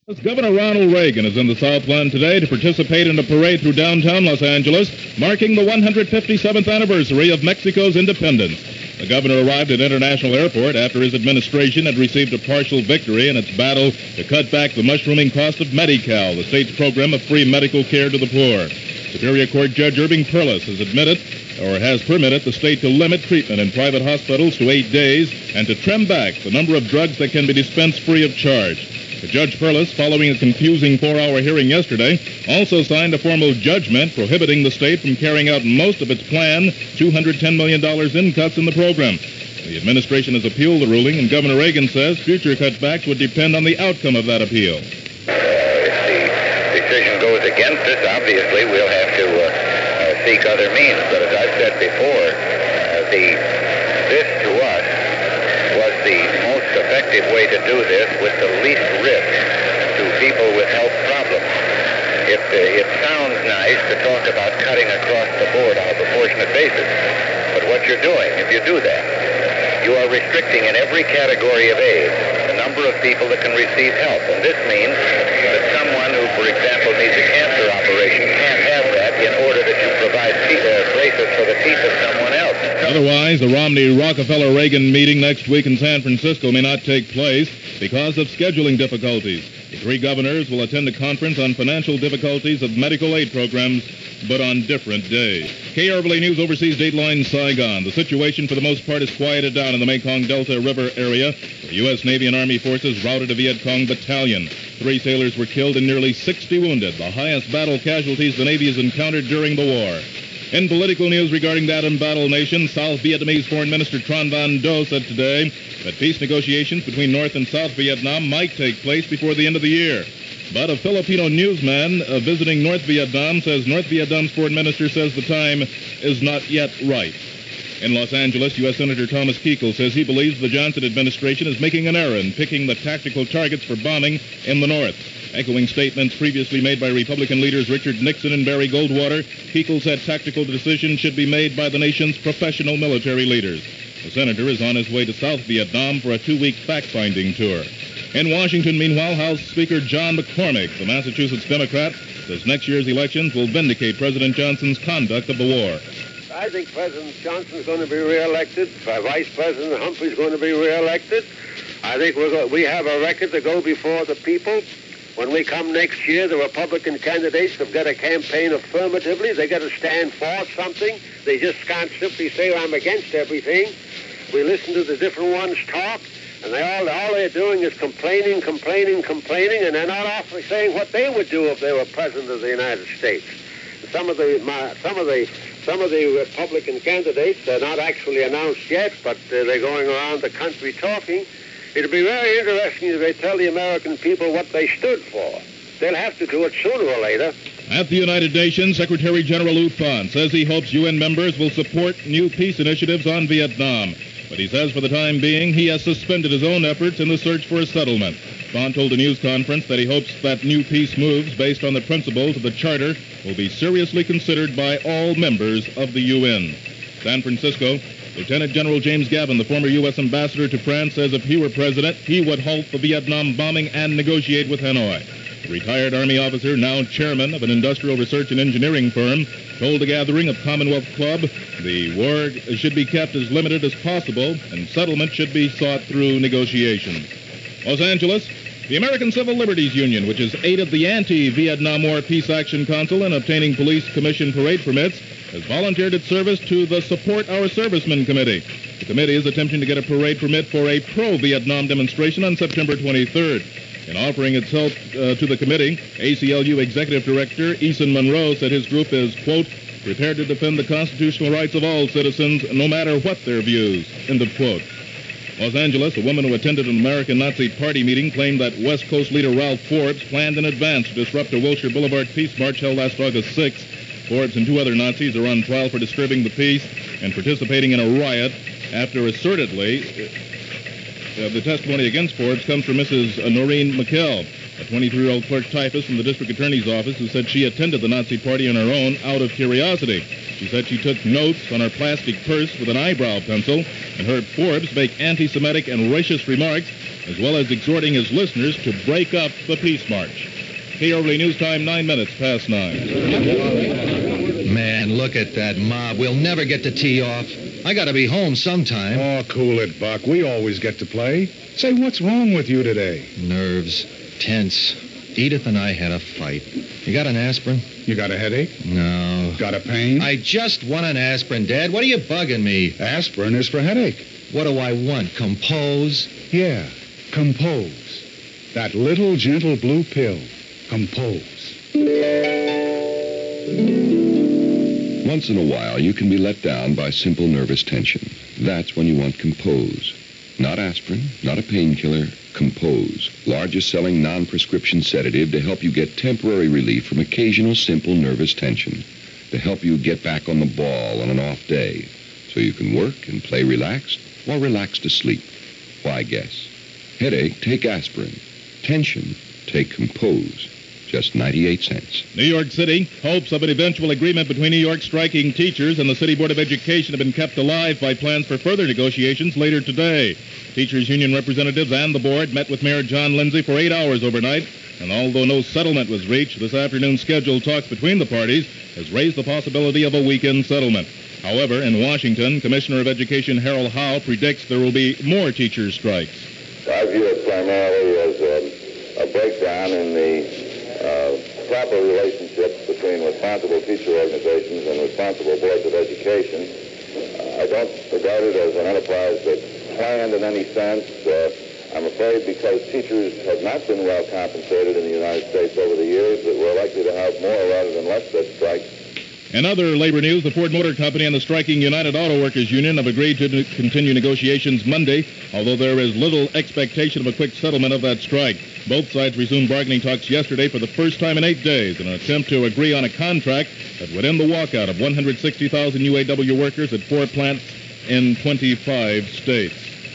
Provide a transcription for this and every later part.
Governor Ronald Reagan is in the Southland today to participate in a parade through downtown Los Angeles, marking the 157th anniversary of Mexico's independence. The governor arrived at International Airport after his administration had received a partial victory in its battle to cut back the mushrooming cost of Medi-Cal, the state's program of free medical care to the poor. Superior Court Judge Irving Perlis has permitted the state to limit treatment in private hospitals to 8 days and to trim back the number of drugs that can be dispensed free of charge. Judge Perlis, following a confusing 4-hour hearing yesterday, also signed a formal judgment prohibiting the state from carrying out most of its planned $210 million in cuts in the program. The administration has appealed the ruling, and Governor Reagan says future cutbacks would depend on the outcome of that appeal. If the decision goes against us, obviously we'll have to seek other means. But as I've said before, this to us was the most effective way to do this with the least risk to people with health problems. It sounds nice to talk about cutting across the board on a proportionate basis, but what you're doing, if you do that, you are restricting in every category of aid the number of people that can receive help. And this means that someone who, for example, needs a cancer operation can't have that in order that you provide braces for the teeth of someone else. Otherwise, the Romney-Rockefeller-Reagan meeting next week in San Francisco may not take place because of scheduling difficulties. The three governors will attend a conference on financial difficulties of medical aid programs, but on different days. KRVA News Overseas Dateline Saigon. The situation for the most part is quieted down in the Mekong Delta River area. The U.S. Navy and Army forces routed a Viet Cong battalion. 3 sailors were killed and nearly 60 wounded, the highest battle casualties the Navy has encountered during the war. In political news regarding that embattled nation, South Vietnamese Foreign Minister Tran Van Do said today that peace negotiations between North and South Vietnam might take place before the end of the year. But a Filipino newsman visiting North Vietnam says North Vietnam's foreign minister says the time is not yet right. In Los Angeles, U.S. Senator Thomas Kuchel says he believes the Johnson administration is making an error in picking the tactical targets for bombing in the North. Echoing statements previously made by Republican leaders Richard Nixon and Barry Goldwater, Kuchel said tactical decisions should be made by the nation's professional military leaders. The senator is on his way to South Vietnam for a 2-week fact-finding tour. In Washington, meanwhile, House Speaker John McCormack, the Massachusetts Democrat, says next year's elections will vindicate President Johnson's conduct of the war. I think President Johnson's going to be reelected. Vice President Humphrey's going to be reelected. I think we have a record to go before the people. When we come next year, the Republican candidates have got to campaign affirmatively. They got to stand for something. They just can't simply say, I'm against everything. We listen to the different ones talk, and all they're doing is complaining, and they're not often saying what they would do if they were president of the United States. Some of the Republican candidates, they're not actually announced yet, but they're going around the country talking. It'll be very interesting if they tell the American people what they stood for. They'll have to do it sooner or later. At the United Nations, Secretary General U Thant says he hopes UN members will support new peace initiatives on Vietnam. But he says for the time being, he has suspended his own efforts in the search for a settlement. Thant told a news conference that he hopes that new peace moves based on the principles of the Charter will be seriously considered by all members of the UN. San Francisco, Lieutenant General James Gavin, the former U.S. ambassador to France, says if he were president, he would halt the Vietnam bombing and negotiate with Hanoi. The retired Army officer, now chairman of an industrial research and engineering firm, told a gathering of Commonwealth Club the war should be kept as limited as possible and settlement should be sought through negotiations. Los Angeles, the American Civil Liberties Union, which has aided the anti-Vietnam War Peace Action Council in obtaining police commission parade permits, has volunteered its service to the Support Our Servicemen Committee. The committee is attempting to get a parade permit for a pro-Vietnam demonstration on September 23rd. In offering its help to the committee, ACLU Executive Director Eason Monroe said his group is, quote, prepared to defend the constitutional rights of all citizens, no matter what their views, end of quote. Los Angeles, a woman who attended an American Nazi Party meeting claimed that West Coast leader Ralph Forbes planned in advance to disrupt a Wilshire Boulevard Peace March held last August 6th. Forbes and 2 other Nazis are on trial for disturbing the peace and participating in a riot after assertedly the testimony against Forbes comes from Mrs. Noreen McKell. a 23-year-old clerk typist from the district attorney's office who said she attended the Nazi party on her own out of curiosity. She said she took notes on her plastic purse with an eyebrow pencil and heard Forbes make anti-Semitic and racist remarks, as well as exhorting his listeners to break up the Peace March. KRLA News Time, 9 minutes past 9. Man, look at that mob. We'll never get the tee off. I gotta be home sometime. Oh, cool it, Buck. We always get to play. Say, what's wrong with you today? Nerves. Tense. Edith and I had a fight. You got an aspirin? You got a headache? No. Got a pain? I just want an aspirin, Dad. What are you bugging me? Aspirin is for headache. What do I want? Compose? Yeah, Compose. That little gentle blue pill. Compose. Once in a while, you can be let down by simple nervous tension. That's when you want Compose. Not aspirin, not a painkiller. Compose, largest selling non-prescription sedative to help you get temporary relief from occasional simple nervous tension. To help you get back on the ball on an off day. So you can work and play relaxed or relax to sleep. Why guess? Headache, take aspirin. Tension, take Compose. Just 98 cents. New York City, hopes of an eventual agreement between New York striking teachers and the City Board of Education have been kept alive by plans for further negotiations later today. Teachers union representatives and the board met with Mayor John Lindsay for 8 hours overnight, and although no settlement was reached, this afternoon's scheduled talks between the parties has raised the possibility of a weekend settlement. However, in Washington, Commissioner of Education Harold Howe predicts there will be more teachers' strikes. I view it primarily as a breakdown in the proper relationships between responsible teacher organizations and responsible boards of education. I don't regard it as an enterprise that's planned in any sense. I'm afraid because teachers have not been well compensated in the United States over the years that we're likely to have more rather than less such strikes. In other labor news, the Ford Motor Company and the striking United Auto Workers Union have agreed to continue negotiations Monday, although there is little expectation of a quick settlement of that strike. Both sides resumed bargaining talks yesterday for the first time in 8 days in an attempt to agree on a contract that would end the walkout of 160,000 UAW workers at 4 plants in 25 states.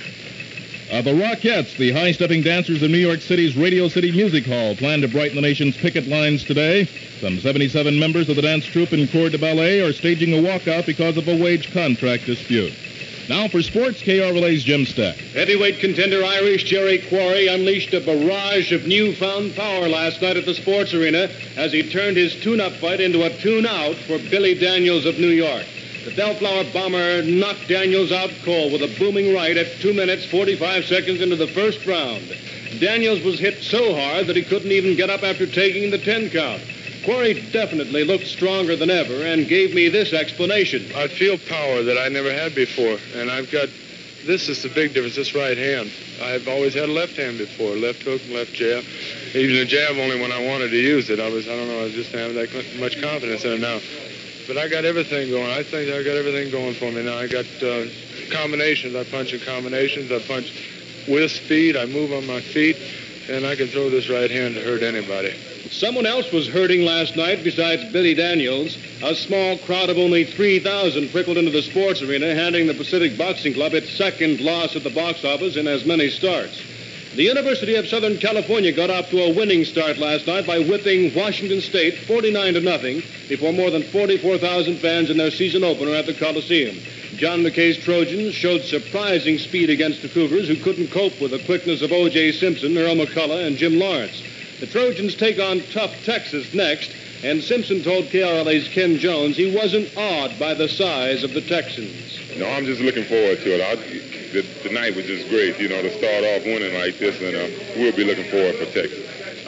The Rockettes, the high-stepping dancers of New York City's Radio City Music Hall, plan to brighten the nation's picket lines today. Some 77 members of the dance troupe and corps de ballet are staging a walkout because of a wage contract dispute. Now for sports, KRLA's Jim Steck. Heavyweight contender Irish Jerry Quarry unleashed a barrage of newfound power last night at the sports arena as he turned his tune-up fight into a tune-out for Billy Daniels of New York. The Bellflower bomber knocked Daniels out cold with a booming right at 2 minutes, 45 seconds into the first round. Daniels was hit so hard that he couldn't even get up after taking the 10 count. Quarry definitely looked stronger than ever and gave me this explanation. I feel power that I never had before, and this is the big difference, this right hand. I've always had a left hand before, left hook and left jab. Even a jab only when I wanted to use it. I just didn't have that much confidence in it now. But I got everything going. I think I got everything going for me now. I got combinations. I punch in combinations. I punch with speed. I move on my feet. And I can throw this right hand to hurt anybody. Someone else was hurting last night besides Billy Daniels. A small crowd of only 3,000 trickled into the sports arena, handing the Pacific Boxing Club its second loss at the box office in as many starts. The University of Southern California got off to a winning start last night by whipping Washington State 49-0 before more than 44,000 fans in their season opener at the Coliseum. John McKay's Trojans showed surprising speed against the Cougars, who couldn't cope with the quickness of O.J. Simpson, Earl McCullough, and Jim Lawrence. The Trojans take on tough Texas next, and Simpson told KRLA's Ken Jones he wasn't awed by the size of the Texans. No, I'm just looking forward to it. The night was just great, to start off winning like this, and we'll be looking forward for Texas.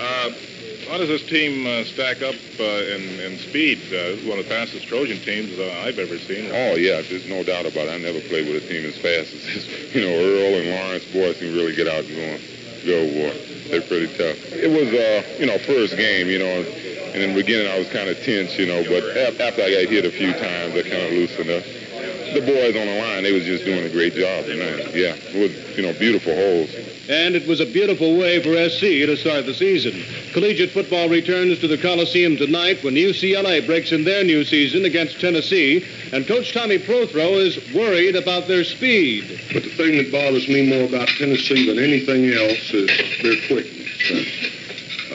How does this team stack up in speed? This is one of the fastest Trojan teams I've ever seen. Oh, yeah, there's no doubt about it. I never played with a team as fast as this. Earl and Lawrence boys can really get out and go, boy. They're pretty tough. It was, first game, and in the beginning I was kind of tense, but after I got hit a few times, I kind of loosened up. The boys on the line, they was just doing a great job tonight. Yeah, it was, beautiful holes. And it was a beautiful way for SC to start the season. Collegiate football returns to the Coliseum tonight when UCLA breaks in their new season against Tennessee, and Coach Tommy Prothro is worried about their speed. But the thing that bothers me more about Tennessee than anything else is their quickness.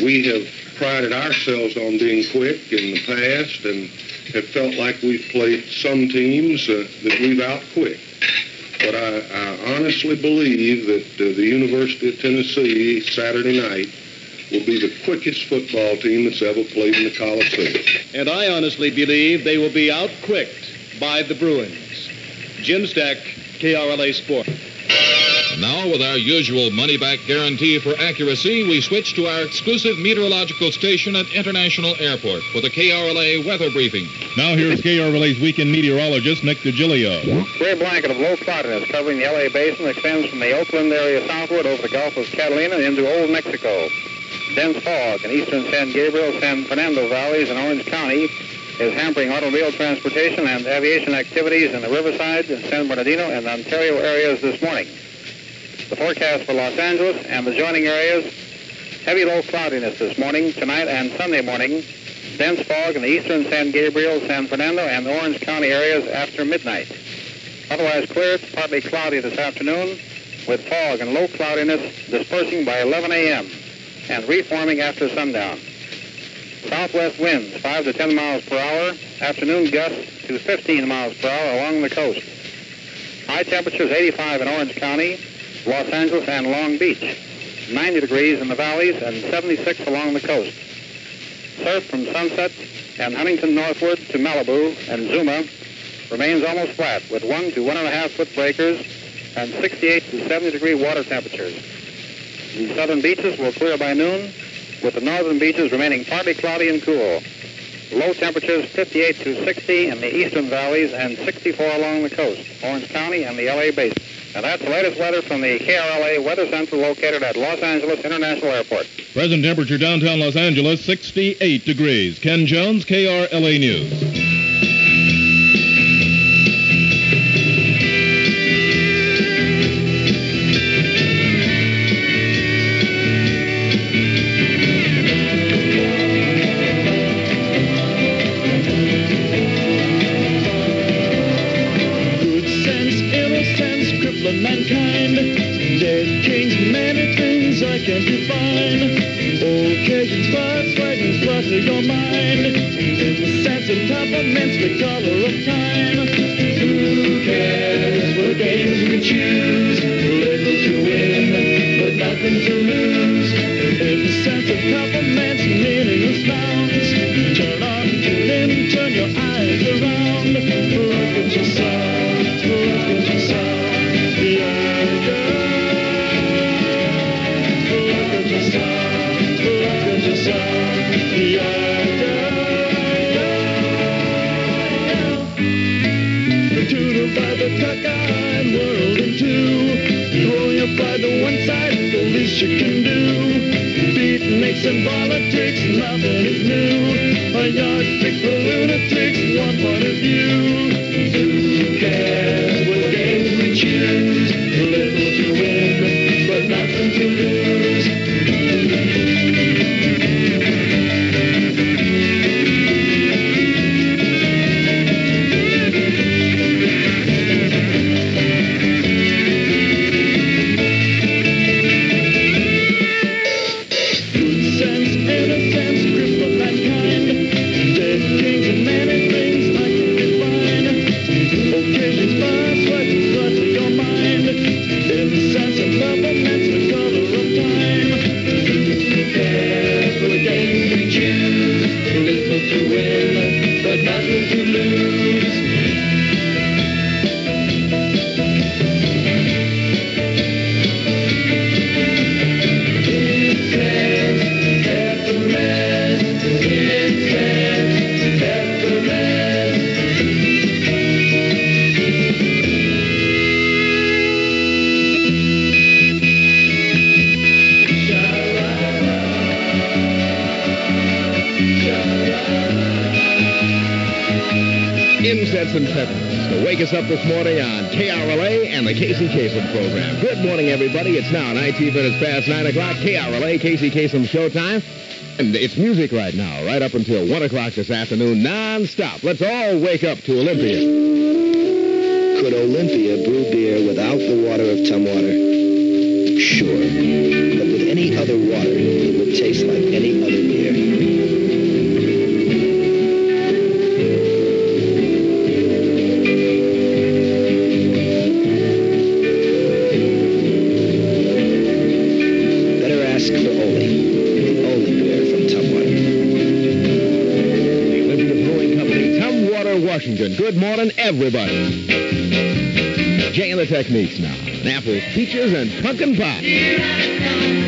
We have prided ourselves on being quick in the past and have felt like we've played some teams that we've out-quicked. But I honestly believe that the University of Tennessee Saturday night will be the quickest football team that's ever played in the Coliseum. And I honestly believe they will be out-quicked by the Bruins. Jim Stack, KRLA Sport. And now, with our usual money-back guarantee for accuracy, we switch to our exclusive meteorological station at International Airport for the KRLA weather briefing. Now here's KRLA's weekend meteorologist, Nick DiGilio. Gray blanket of low cloudiness covering the L.A. basin extends from the Oakland area southward over the Gulf of Catalina into Old Mexico. Dense fog in eastern San Gabriel, San Fernando valleys in Orange County is hampering automobile transportation and aviation activities in the Riverside, San Bernardino, and Ontario areas this morning. The forecast for Los Angeles and the adjoining areas, heavy low cloudiness this morning, tonight, and Sunday morning. Dense fog in the eastern San Gabriel, San Fernando, and Orange County areas after midnight. Otherwise clear, partly cloudy this afternoon, with fog and low cloudiness dispersing by 11 a.m. and reforming after sundown. Southwest winds 5 to 10 miles per hour, afternoon gusts to 15 miles per hour along the coast. High temperatures 85 in Orange County, Los Angeles, and Long Beach. 90 degrees in the valleys and 76 along the coast. Surf from Sunset and Huntington northward to Malibu and Zuma remains almost flat with 1 to 1.5 foot breakers and 68 to 70 degree water temperatures. The southern beaches will clear by noon, with the northern beaches remaining partly cloudy and cool. Low temperatures 58 to 60 in the eastern valleys and 64 along the coast, Orange County and the L.A. basin. And that's the latest weather from the KRLA Weather Center located at Los Angeles International Airport. Present temperature downtown Los Angeles, 68 degrees. Ken Jones, KRLA News. Mankind, dead kings, many things I can't define. Occasions, fires, fragments, flutter your mind. In the sense of temperaments, the color of time. Who cares what games we choose? Little to win, but nothing to lose. In the sense of temperaments, meaningless bounds. Turn on, tune in, turn your eyes around. Look at yourself, look at yourself. Cockeyed world in two. Throw your pride to one side, the least you can do. Beatniks and politics, nothing is new. A yardstick for lunatics, one point of view. Who cares what games we choose? Little to win, but nothing to lose. And Pepper's to wake us up this morning on KRLA and the Casey Kasem program. Good morning, everybody. It's now 19 minutes past 9 o'clock. KRLA, Casey Kasem Showtime. And it's music right now, right up until 1 o'clock this afternoon, non-stop. Let's all wake up to Olympia. Could Olympia brew beer without the water of Tumwater? Sure. But with any other water, it would taste like any Washington. Good morning, everybody. Jay and the Techniques now. An apples, peaches, and pumpkin pie.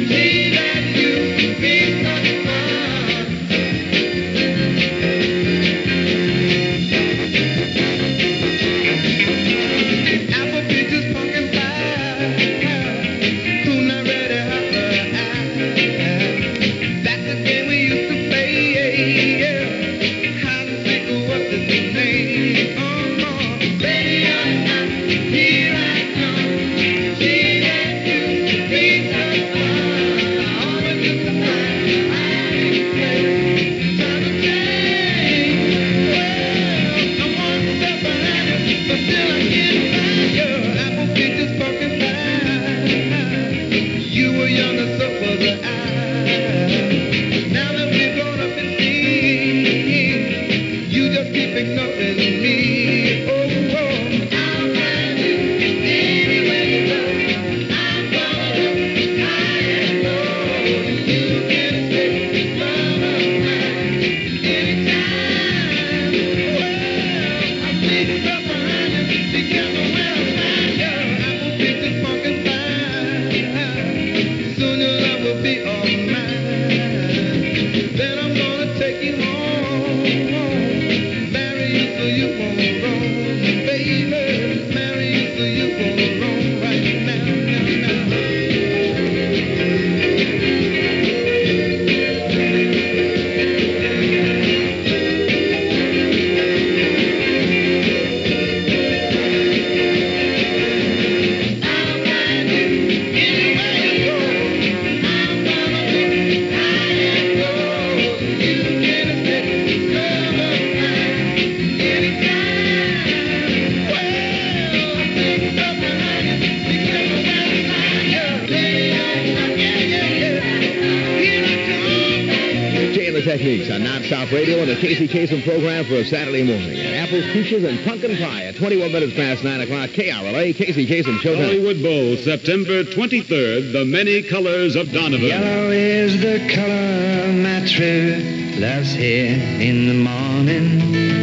Techniques on Non-Stop Radio and the Casey Kasem program for a Saturday morning. Apples, peaches, and pumpkin pie at 21 minutes past 9 o'clock. KRLA, Casey Kasem Showtime. Hollywood Bowl, September 23rd, The Many Colors of Donovan. Yellow is the color of my true love's here in the morning.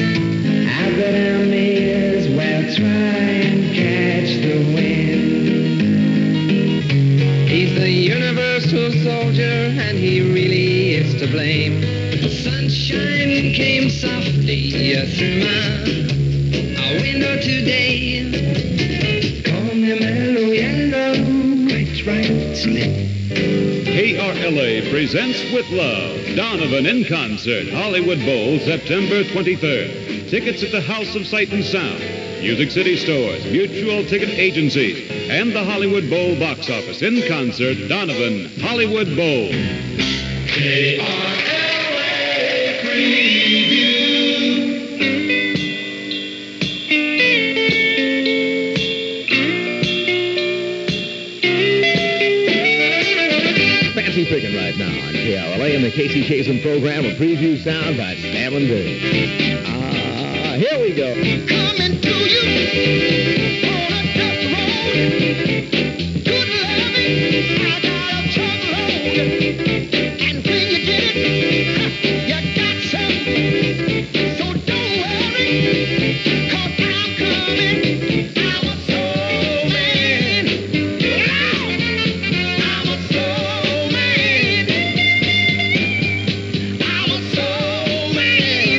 I've got him ears well try and catch the wind. He's the universal soldier and he really is to blame. Sunshine came softly through my window today. Call me mellow yellow, quite right, slip. KRLA presents With Love, Donovan in concert, Hollywood Bowl, September 23rd. Tickets at the House of Sight and Sound, Music City Stores, Mutual Ticket Agencies, and the Hollywood Bowl box office. In concert, Donovan, Hollywood Bowl. KRLA Preview. Fancy picking right now on KRLA and the Casey Kasem program, a preview sound by Sam and Dave. Here we go. Coming to you on a dust road. Good loving, I got a truckload. And when you get it, you got something. So don't worry, 'cause I'm coming. I'm a soul man. I'm a soul man. I'm a soul man.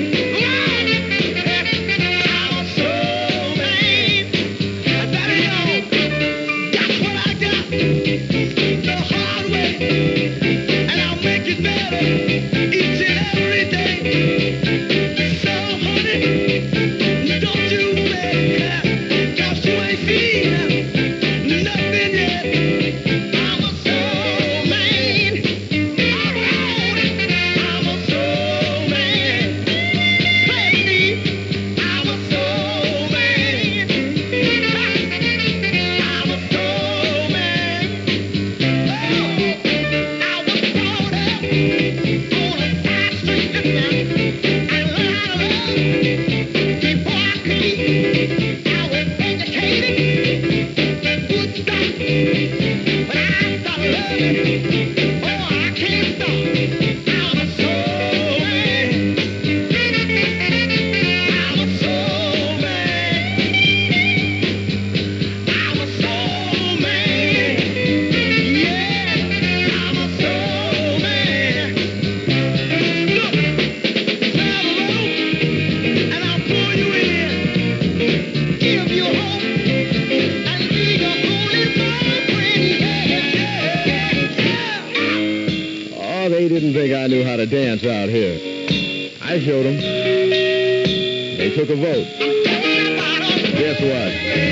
Oh, they didn't think I knew how to dance out here. I showed them. They took a vote. Guess what?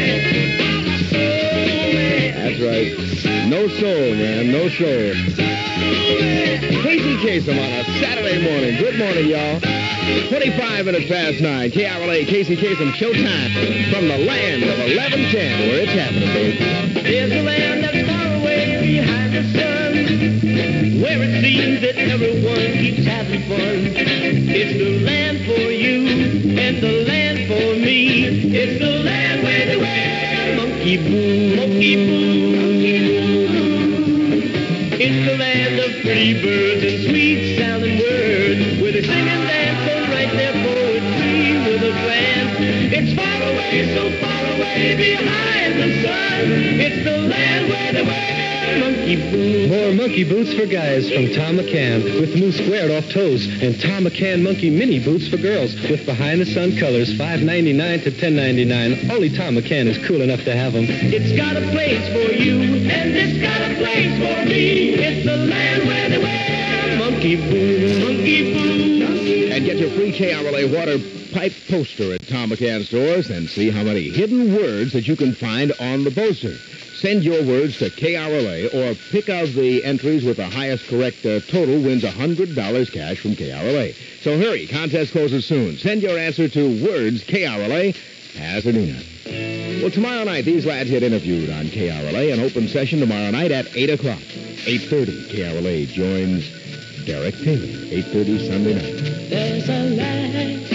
That's right. No soul, man. No soul. Casey Kasem on a Saturday morning. Good morning, y'all. 25 minutes past 9. KRLA, Casey Kasem, showtime from the land of 1110, where it's happening, baby. There's a land that's far away behind the sun, where it seems that everyone keeps having fun. It's the land for you and the land for me. It's the land where they wear monkey boo, monkey boo, monkey boo. It's the land of pretty birds and sweet sounding words, where they sing and dance and write their poetry with a glance. It's far away, so far away behind the sun. It's the land where they wear monkey boots. More monkey boots for guys from Tom McCann with new squared-off toes, and Tom McCann monkey mini boots for girls with behind-the-sun colors, $5.99 to $10.99. Only Tom McCann is cool enough to have them. It's got a place for you, and it's got a place for me. It's the land where they wear monkey boots, monkey boots. And get your free KRLA water pipe poster at Tom McCann stores and see how many hidden words that you can find on the poster. Send your words to KRLA or pick out the entries with the highest correct total wins $100 cash from KRLA. So hurry, contest closes soon. Send your answer to Words KRLA, Pasadena. Well, tomorrow night, these lads get interviewed on KRLA, an open session tomorrow night at 8 o'clock. 8:30, KRLA joins Derek Taylor, 8:30 Sunday night. There's a light,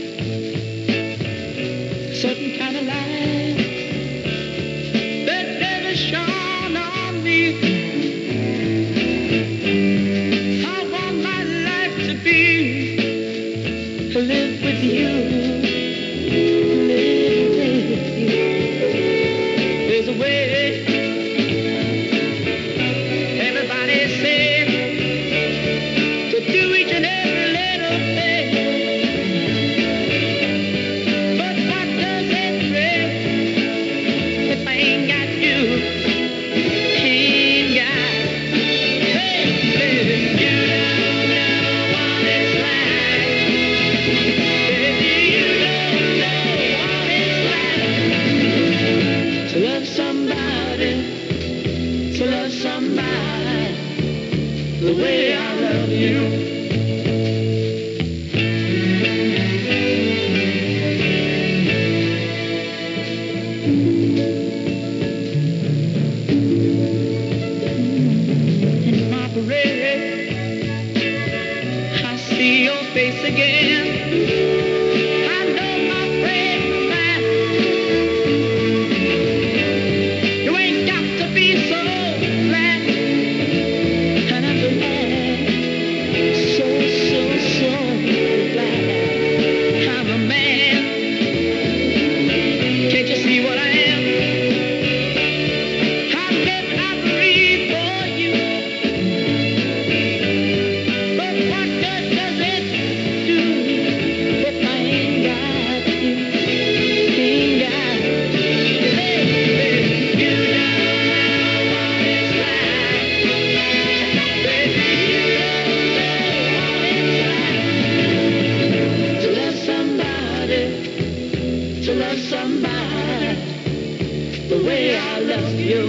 certain kind of light, that never shone on me. I want my life to be, live with you, live with you. There's a way, everybody says, to do each and every little thing. But what does it bring if I ain't got you? Ain't got, hey, baby, you don't know what it's like. Baby, you don't know what it's like to love somebody, the way I love you. In my parade, I see your face again. I know my friend man, you ain't got to be so glad, and I'm glad, so glad I'm a man. Can't you see what I am? I live, I breathe for you. But what good does it do if I ain't got you? Ain't got you. Baby, you don't know what it's like. Baby, you don't know what it's like to love somebody, the way I love you.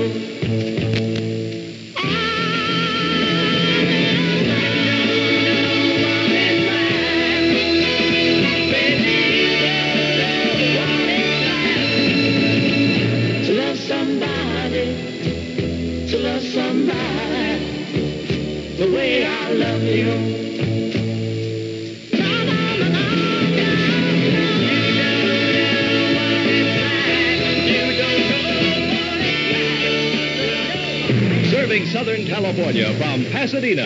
To love somebody, the way I love you. Serving Southern California from Pasadena.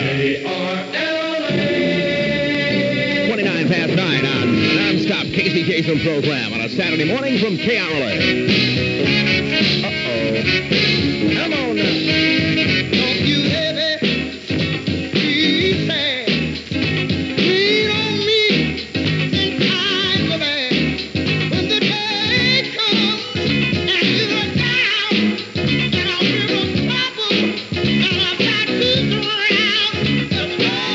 29 past 9 on non-stop Casey Kasem program on a Saturday morning from KRLA. Uh-oh. Come on now. Don't you ever be sad. Lean on me in times of bad. When the day comes and you're down and I'm in trouble and I've got to drown, just hold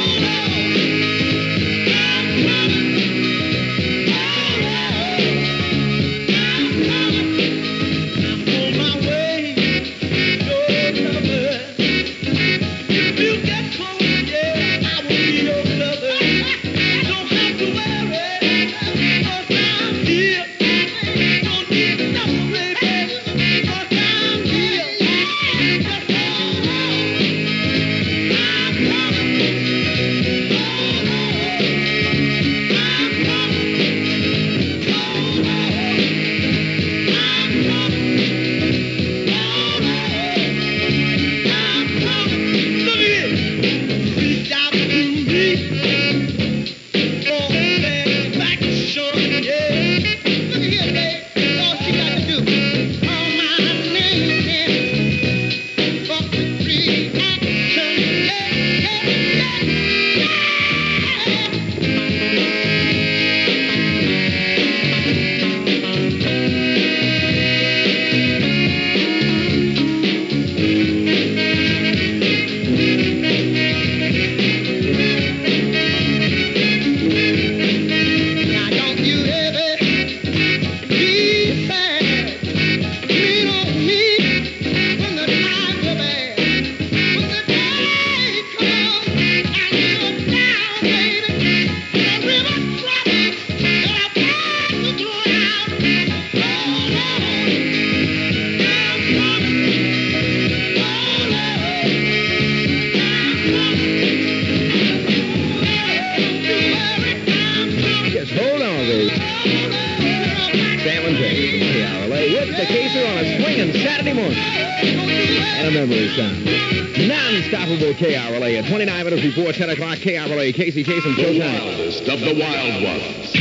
California. And a memory sound. Non-stoppable KRLA at 29 minutes before 10 o'clock. KRLA, Casey Kasem, The Showtime. wildest of the wild ones.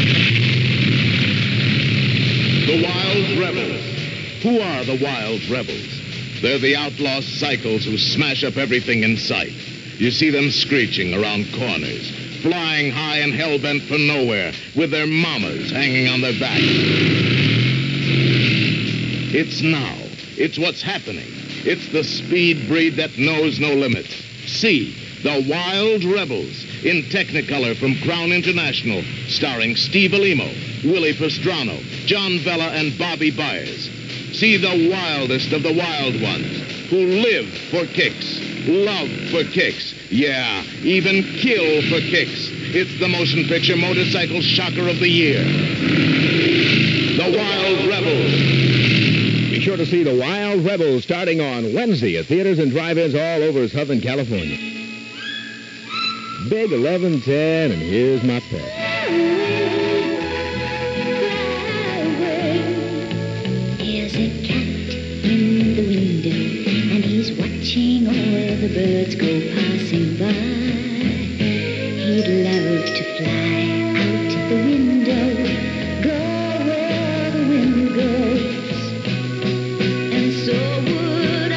The Wild Rebels. Who are the Wild Rebels? They're the outlaw cycles who smash up everything in sight. You see them screeching around corners, flying high and hell-bent for nowhere, with their mamas hanging on their backs. It's now. It's what's happening. It's the speed breed that knows no limits. See, the Wild Rebels, in Technicolor from Crown International, starring Steve Alimo, Willie Pastrano, John Vella, and Bobby Byers. See the wildest of the wild ones, who live for kicks, love for kicks, yeah, even kill for kicks. It's the motion picture motorcycle shocker of the year. The Wild Rebels. Be sure to see The Wild Rebels starting on Wednesday at theaters and drive-ins all over Southern California. Big 11:10, and here's my pet. There's a cat in the window, and he's watching all the birds go passing by. He'd love to fly out the window, go where the wind goes, and so would I.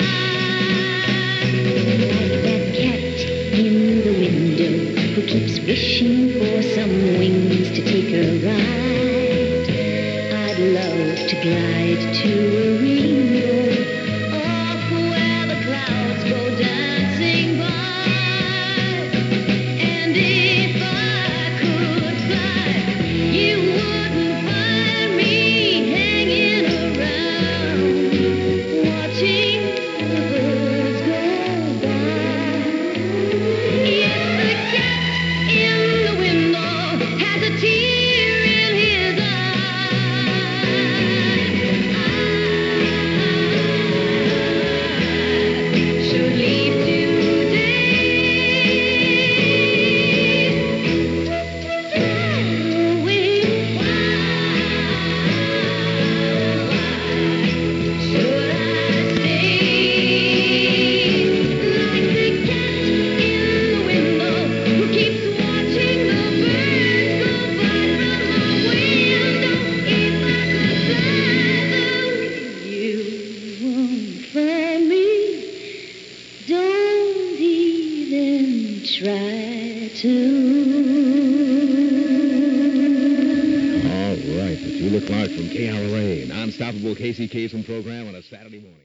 Like that cat in the window who keeps wishing for some wings to take a ride. I'd love to glide to a rainbow off where the clouds go dancing by. And if I could fly, you wouldn't find me hanging around, watching the birds go by. If the cat in the window has a tear in his eye, should leave find me, don't even try to. All right, it's Eula Clark from KRLA, non-stoppable Casey Kasem program on a Saturday morning.